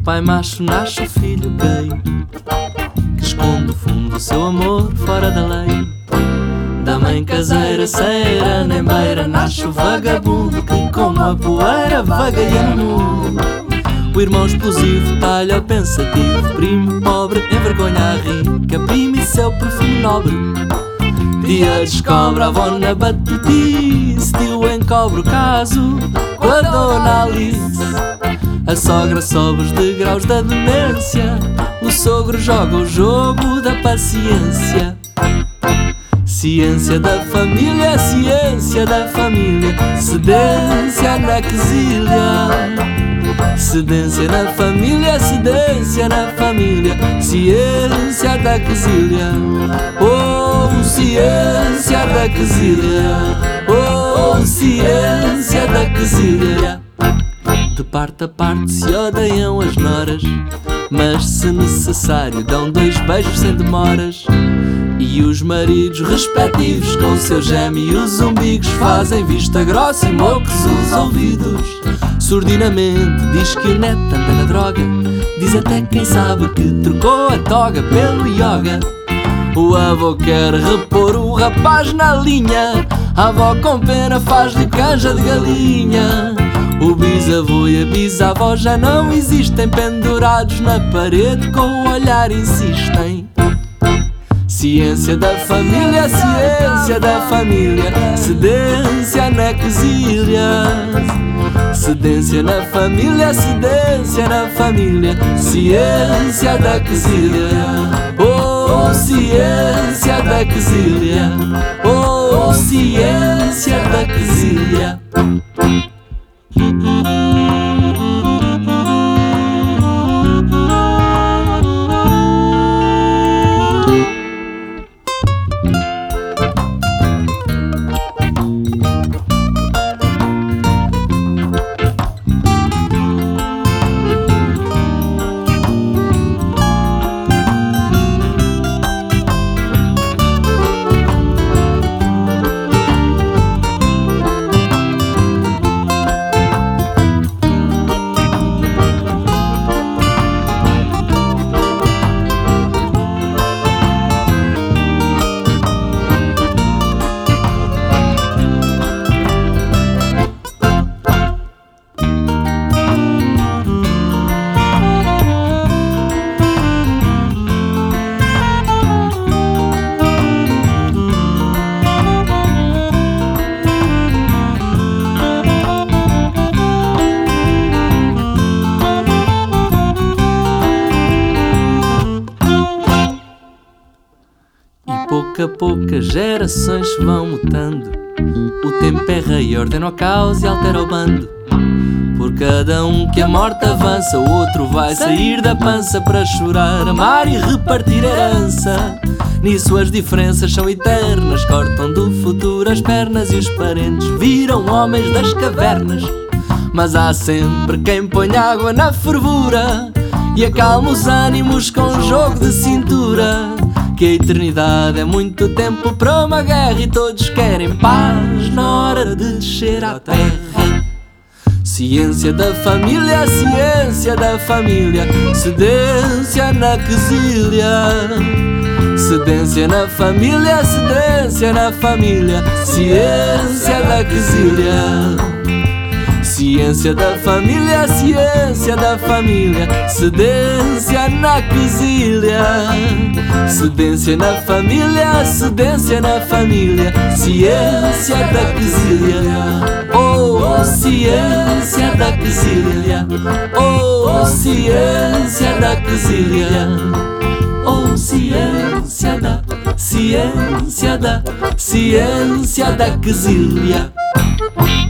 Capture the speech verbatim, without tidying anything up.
pai macho nasce o filho gay, que esconde no fundo o seu amor fora da lei. Da mãe caseira, ceira, nem beira, nasce o vagabundo que como a poeira vagueia no mundo. O irmão explosivo talha o pensativo, primo pobre envergonha a rica, prima e seu perfume nobre. Tia descobre a avó na batutice, tio encobre o caso com a dona Alice. A sogra sobe os degraus da demência, o sogro joga o jogo da paciência. Ciência da família, ciência da família, cedência na quesilha. Cedência na família, cedência na família, ciência da quesilha. Oh, ciência da quesilha. Oh, ciência da quesilha. De parte a parte se odeiam as noras, mas se necessário dão dois beijos sem demoras. E os maridos respectivos com seus gêmeos umbigos fazem vista grossa e mocos os ouvidos. Surdinamente diz que o neto anda na droga, diz até quem sabe que trocou a toga pelo yoga. O avô quer repor o rapaz na linha, a avó com pena faz-lhe canja de galinha. O bisavô e a bisavó já não existem, pendurados na parede com o olhar insistem. Ciência da família, ciência da família, cedência na quesilha. Cedência na família, cedência na família, ciência da quesilha. Oh, ciência da quesilha. Oh, ciência da quesilha. Pouco a pouco as gerações se vão mutando, o tempo é rei, ordena o caos e altera o bando. Por cada um que a morte avança, o outro vai sair da pança para chorar, amar e repartir herança. Nisso as diferenças são eternas, cortam do futuro as pernas e os parentes viram homens das cavernas. Mas há sempre quem põe água na fervura e acalma os ânimos com um jogo de cintura. Que a eternidade é muito tempo para uma guerra e todos querem paz na hora de descer à terra. Ciência da família, ciência da família, cedência na quesilha. Cedência na família, cedência na família, ciência da quesilha. Ciência da família, ciência da família, cedência na quesilha. Cedência na família, cedência na família, ciência da quesilha. Oh, ciência da quesilha. Oh, ciência da quesilha. Oh, ciência da, ciência da, ciência da quesilha.